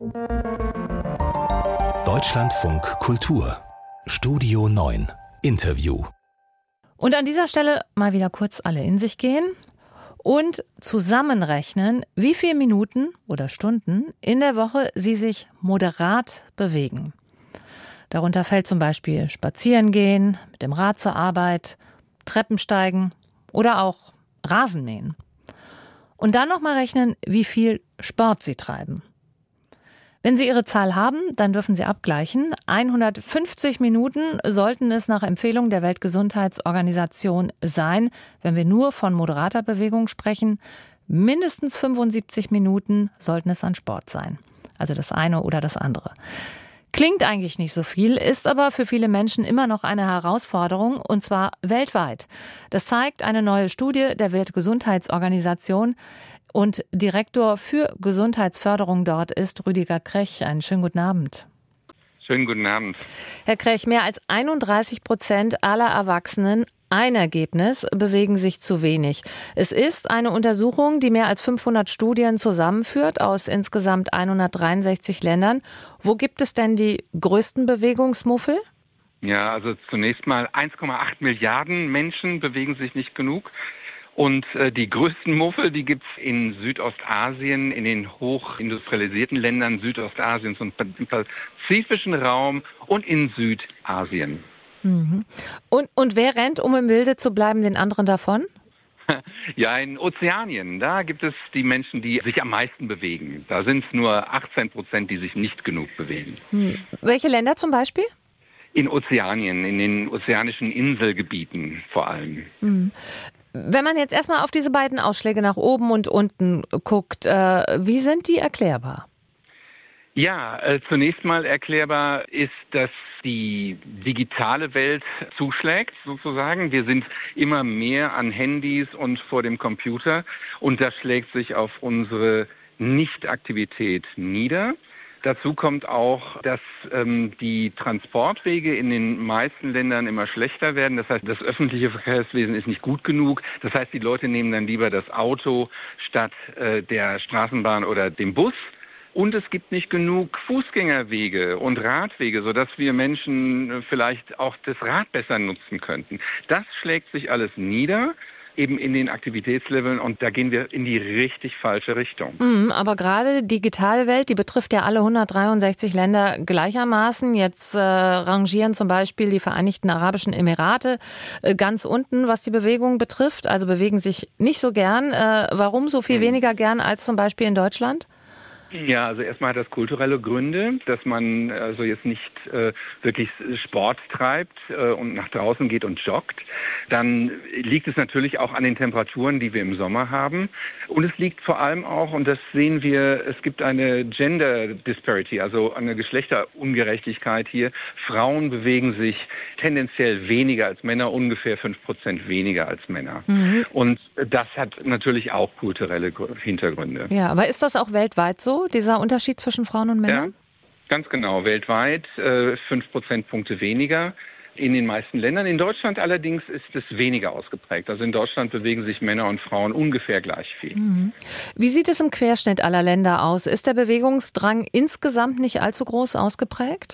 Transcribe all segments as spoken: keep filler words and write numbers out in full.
Deutschlandfunk Kultur Studio neun Interview. Und an dieser Stelle mal wieder kurz alle in sich gehen und zusammenrechnen, wie viele Minuten oder Stunden in der Woche Sie sich moderat bewegen. Darunter fällt zum Beispiel Spazieren gehen, mit dem Rad zur Arbeit, Treppensteigen oder auch Rasenmähen. Und dann nochmal rechnen, wie viel Sport Sie treiben. Wenn Sie Ihre Zahl haben, dann dürfen Sie abgleichen. hundertfünfzig Minuten sollten es nach Empfehlung der Weltgesundheitsorganisation sein, wenn wir nur von moderater Bewegung sprechen. Mindestens fünfundsiebzig Minuten sollten es an Sport sein. Also das eine oder das andere. Klingt eigentlich nicht so viel, ist aber für viele Menschen immer noch eine Herausforderung, und zwar weltweit. Das zeigt eine neue Studie der Weltgesundheitsorganisation. Und Direktor für Gesundheitsförderung dort ist Rüdiger Krech. Einen schönen guten Abend. Schönen guten Abend. Herr Krech, mehr als einunddreißig Prozent aller Erwachsenen, ein Ergebnis, bewegen sich zu wenig. Es ist eine Untersuchung, die mehr als fünfhundert Studien zusammenführt aus insgesamt hundertdreiundsechzig Ländern. Wo gibt es denn die größten Bewegungsmuffel? Ja, also zunächst mal eins Komma acht Milliarden Menschen bewegen sich nicht genug. Und äh, die größten Muffel, die gibt's in Südostasien, in den hochindustrialisierten Ländern Südostasiens und im pazifischen Raum und in Südasien. Mhm. Und, und wer rennt, um im Bilde zu bleiben, den anderen davon? Ja, in Ozeanien, da gibt es die Menschen, die sich am meisten bewegen. Da sind es nur achtzehn Prozent, die sich nicht genug bewegen. Hm. Welche Länder zum Beispiel? In Ozeanien, in den ozeanischen Inselgebieten vor allem. Hm. Wenn man jetzt erstmal auf diese beiden Ausschläge nach oben und unten guckt, äh, wie sind die erklärbar? Ja, äh, zunächst mal erklärbar ist, dass die digitale Welt zuschlägt, sozusagen. Wir sind immer mehr an Handys und vor dem Computer und das schlägt sich auf unsere Nichtaktivität nieder. Dazu kommt auch, dass ähm, die Transportwege in den meisten Ländern immer schlechter werden. Das heißt, das öffentliche Verkehrswesen ist nicht gut genug. Das heißt, die Leute nehmen dann lieber das Auto statt äh, der Straßenbahn oder dem Bus. Und es gibt nicht genug Fußgängerwege und Radwege, sodass wir Menschen vielleicht auch das Rad besser nutzen könnten. Das schlägt sich alles nieder, eben in den Aktivitätsleveln, und da gehen wir in die richtig falsche Richtung. Mhm, aber gerade die digitale Welt, die betrifft ja alle hundertdreiundsechzig Länder gleichermaßen. Jetzt äh, rangieren zum Beispiel die Vereinigten Arabischen Emirate äh, ganz unten, was die Bewegung betrifft, also bewegen sich nicht so gern. Äh, warum so viel mhm. weniger gern als zum Beispiel in Deutschland? Ja, also erstmal hat das kulturelle Gründe, dass man also jetzt nicht äh, wirklich Sport treibt äh, und nach draußen geht und joggt. Dann liegt es natürlich auch an den Temperaturen, die wir im Sommer haben. Und es liegt vor allem auch, und das sehen wir, es gibt eine Gender Disparity, also eine Geschlechterungerechtigkeit hier. Frauen bewegen sich tendenziell weniger als Männer, ungefähr fünf Prozent weniger als Männer. Mhm. Und das hat natürlich auch kulturelle Hintergründe. Ja, aber ist das auch weltweit so? Dieser Unterschied zwischen Frauen und Männern? Ja, ganz genau. Weltweit äh, fünf Prozentpunkte weniger in den meisten Ländern. In Deutschland allerdings ist es weniger ausgeprägt. Also in Deutschland bewegen sich Männer und Frauen ungefähr gleich viel. Mhm. Wie sieht es im Querschnitt aller Länder aus? Ist der Bewegungsdrang insgesamt nicht allzu groß ausgeprägt?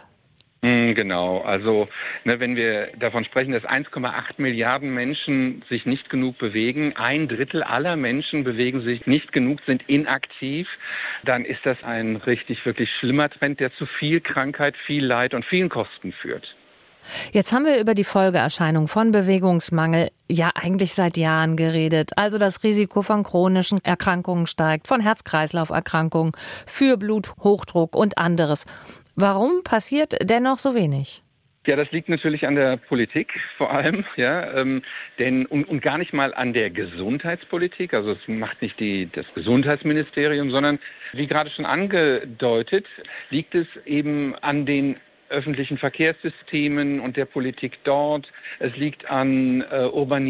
Genau, also ne, wenn wir davon sprechen, dass eins Komma acht Milliarden Menschen sich nicht genug bewegen, ein Drittel aller Menschen bewegen sich nicht genug, sind inaktiv, dann ist das ein richtig, wirklich schlimmer Trend, der zu viel Krankheit, viel Leid und vielen Kosten führt. Jetzt haben wir über die Folgeerscheinung von Bewegungsmangel ja eigentlich seit Jahren geredet. Also das Risiko von chronischen Erkrankungen steigt, von Herz-Kreislauf-Erkrankungen, für Bluthochdruck und anderes. Warum passiert dennoch so wenig? Ja, das liegt natürlich an der Politik vor allem, ja, ähm, denn und, und gar nicht mal an der Gesundheitspolitik. Also es macht nicht die, das Gesundheitsministerium, sondern wie gerade schon angedeutet, liegt es eben an den öffentlichen Verkehrssystemen und der Politik dort. Es liegt an äh,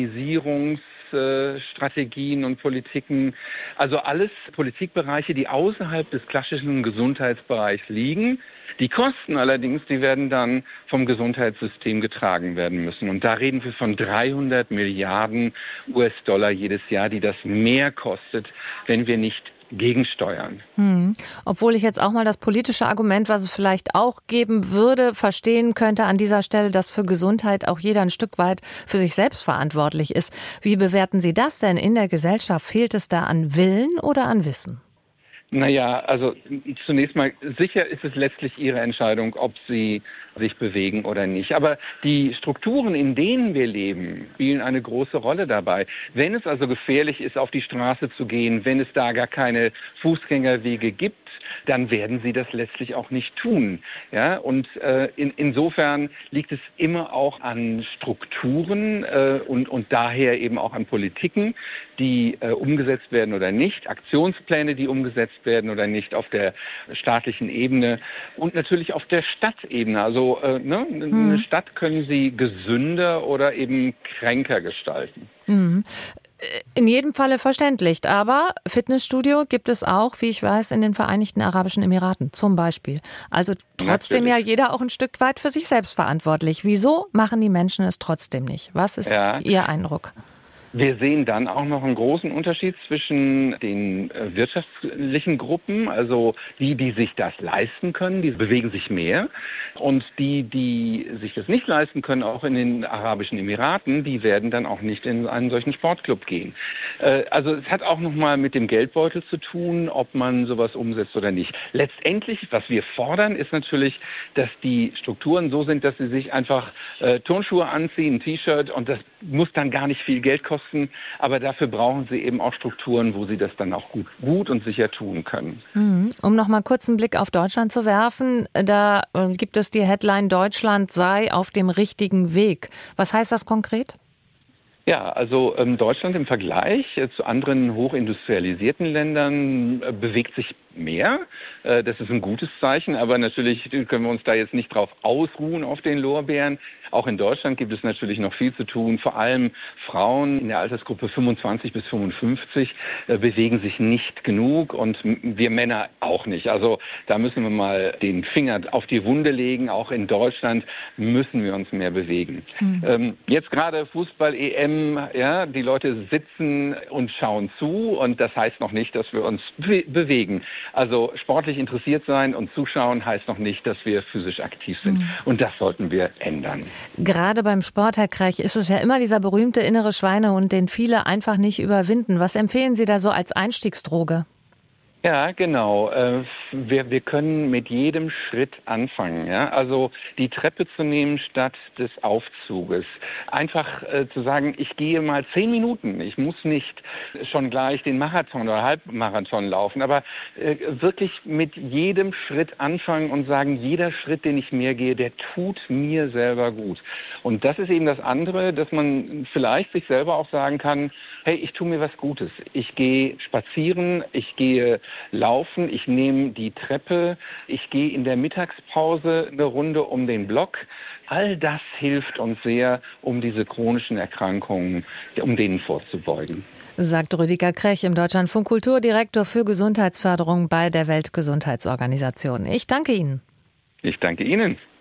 Urbanisierungsstrategien und Politiken. Also alles Politikbereiche, die außerhalb des klassischen Gesundheitsbereichs liegen. Die Kosten allerdings, die werden dann vom Gesundheitssystem getragen werden müssen. Und da reden wir von dreihundert Milliarden U S-Dollar jedes Jahr, die das mehr kostet, wenn wir nicht gegensteuern. Hm. Obwohl ich jetzt auch mal das politische Argument, was es vielleicht auch geben würde, verstehen könnte an dieser Stelle, dass für Gesundheit auch jeder ein Stück weit für sich selbst verantwortlich ist. Wie bewerten Sie das denn in der Gesellschaft? Fehlt es da an Willen oder an Wissen? Naja, also zunächst mal, sicher ist es letztlich Ihre Entscheidung, ob Sie sich bewegen oder nicht. Aber die Strukturen, in denen wir leben, spielen eine große Rolle dabei. Wenn es also gefährlich ist, auf die Straße zu gehen, wenn es da gar keine Fußgängerwege gibt, dann werden sie das letztlich auch nicht tun. Ja, und äh, in, insofern liegt es immer auch an Strukturen äh, und, und daher eben auch an Politiken, die äh, umgesetzt werden oder nicht, Aktionspläne, die umgesetzt werden oder nicht auf der staatlichen Ebene und natürlich auf der Stadtebene. Also äh, ne, hm. eine Stadt können Sie gesünder oder eben kränker gestalten. Mhm. In jedem Falle verständlich. Aber Fitnessstudio gibt es auch, wie ich weiß, in den Vereinigten Arabischen Emiraten zum Beispiel. Also trotzdem Natürlich. ja jeder auch ein Stück weit für sich selbst verantwortlich. Wieso machen die Menschen es trotzdem nicht? Was ist ja. Ihr Eindruck? Wir sehen dann auch noch einen großen Unterschied zwischen den äh, wirtschaftlichen Gruppen, also die, die sich das leisten können, die bewegen sich mehr, und die, die sich das nicht leisten können, auch in den Arabischen Emiraten, die werden dann auch nicht in einen solchen Sportclub gehen. Äh, also es hat auch noch mal mit dem Geldbeutel zu tun, ob man sowas umsetzt oder nicht. Letztendlich, was wir fordern, ist natürlich, dass die Strukturen so sind, dass sie sich einfach äh, Turnschuhe anziehen, ein T-Shirt, und das muss dann gar nicht viel Geld kosten. Aber dafür brauchen sie eben auch Strukturen, wo sie das dann auch gut, gut und sicher tun können. Um noch mal kurz einen Blick auf Deutschland zu werfen, da gibt es die Headline, Deutschland sei auf dem richtigen Weg. Was heißt das konkret? Ja, also ähm, Deutschland im Vergleich äh, zu anderen hochindustrialisierten Ländern äh, bewegt sich mehr. Äh, das ist ein gutes Zeichen, aber natürlich können wir uns da jetzt nicht drauf ausruhen auf den Lorbeeren. Auch in Deutschland gibt es natürlich noch viel zu tun. Vor allem Frauen in der Altersgruppe fünfundzwanzig bis fünfundfünfzig äh, bewegen sich nicht genug, und wir Männer auch nicht. Also da müssen wir mal den Finger auf die Wunde legen. Auch in Deutschland müssen wir uns mehr bewegen. Mhm. Ähm, jetzt gerade Fußball-E M, ja, die Leute sitzen und schauen zu, und das heißt noch nicht, dass wir uns be- bewegen. Also sportlich interessiert sein und zuschauen heißt noch nicht, dass wir physisch aktiv sind. Mhm. Und das sollten wir ändern. Gerade beim Sport, Herr Krech, ist es ja immer dieser berühmte innere Schweinehund, den viele einfach nicht überwinden. Was empfehlen Sie da so als Einstiegsdroge? Ja, genau. Wir, wir können mit jedem Schritt anfangen. Ja? Also die Treppe zu nehmen statt des Aufzuges. Einfach äh, zu sagen, ich gehe mal zehn Minuten. Ich muss nicht schon gleich den Marathon oder Halbmarathon laufen, aber äh, wirklich mit jedem Schritt anfangen und sagen, jeder Schritt, den ich mehr gehe, der tut mir selber gut. Und das ist eben das andere, dass man vielleicht sich selber auch sagen kann, hey, ich tue mir was Gutes. Ich gehe spazieren, ich gehe laufen, ich nehme die Treppe, ich gehe in der Mittagspause eine Runde um den Block. All das hilft uns sehr, um diese chronischen Erkrankungen, um denen vorzubeugen. Sagt Rüdiger Krech im Deutschlandfunk Kulturdirektor für Gesundheitsförderung bei der Weltgesundheitsorganisation. Ich danke Ihnen. Ich danke Ihnen.